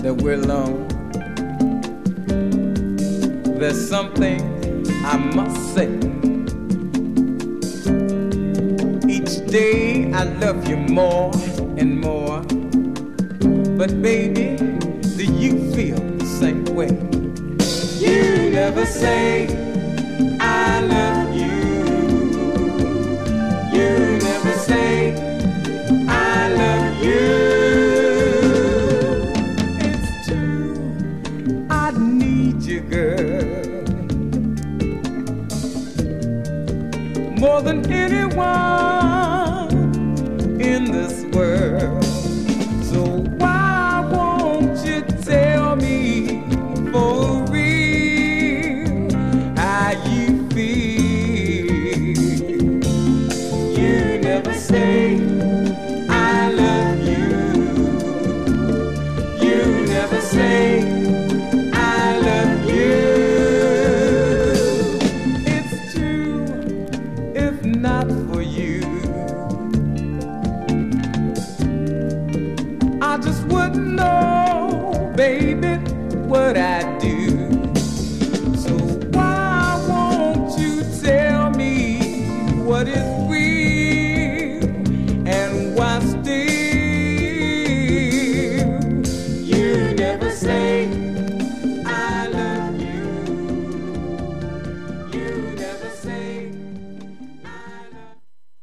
that we're alone. There's something I must say. Each day I love you more and more. But baby, do you feel the same way? You never say I love you. You never say I love you. It's true, I need you, girl, more than anyone in this world. So why won't you tell me for real how you feel? You never say I love you. You never say I love you. It's true, if not for you, I just wouldn't know, baby, what I'd do.